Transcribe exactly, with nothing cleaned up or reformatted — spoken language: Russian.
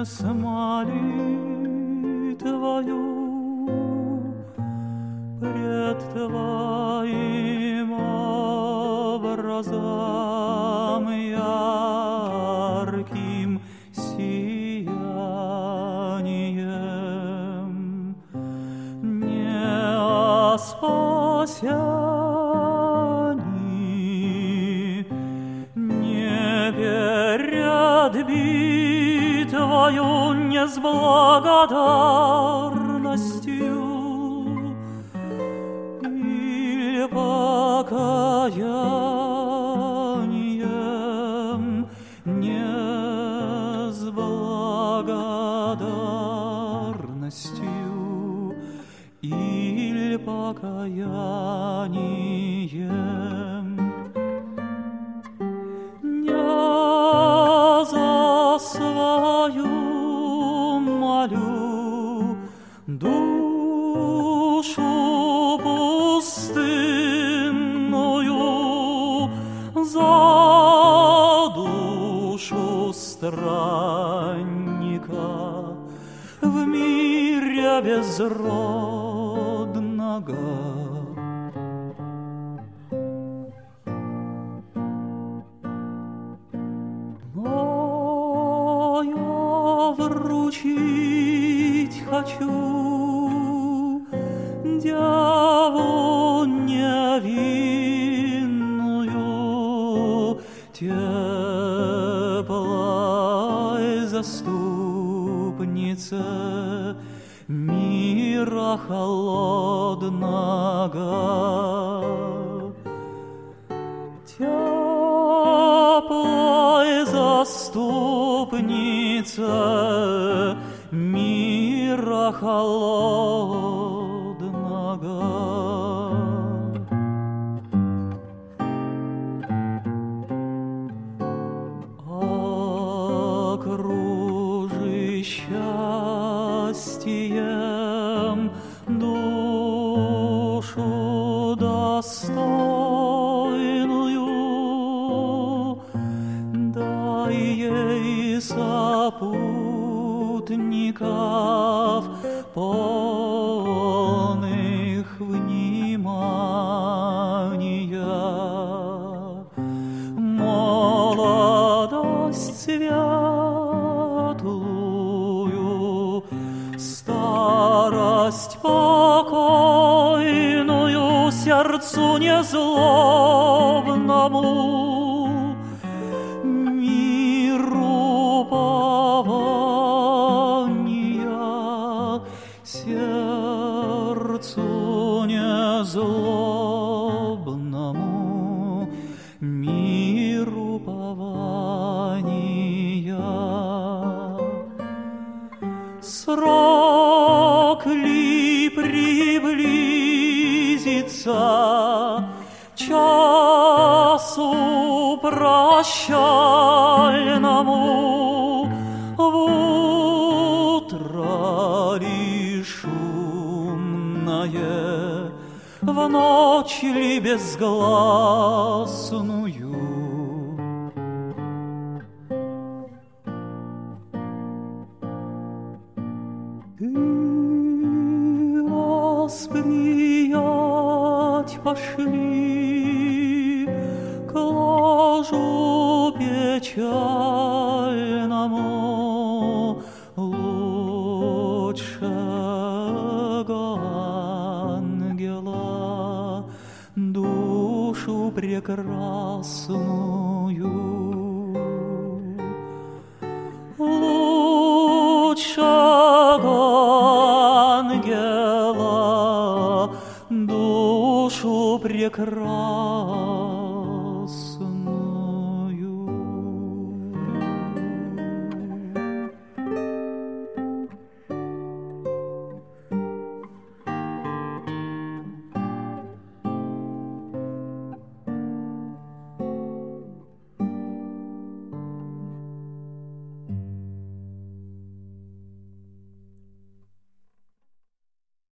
с молитвою пред Твоим образом ярким сиянием, не о спасении, не перед битвою, не с благодарностью или покаянием, не с благодарностью или покаянием, не за свою молю душу пустынную, за душу странника в мире безродного. Но я вручить хочу деву невинную, теплой заступнице мира холодного, теплой заступнице мира холодного. Окружи счастьем душу достойную, дай ей сопутников полных внимания, молодость светлую, старость покойную, сердцу незлобному, миру упования, сердцу незлобному, миру упования. Срок ли приблизится, часу прощальному, в утро ли шумное, в ночь ли безгласную. Ты восприять пошли к ложу печальному лучшего ангела, душу прекрасную. Лучшего ангела, душу прекрасную.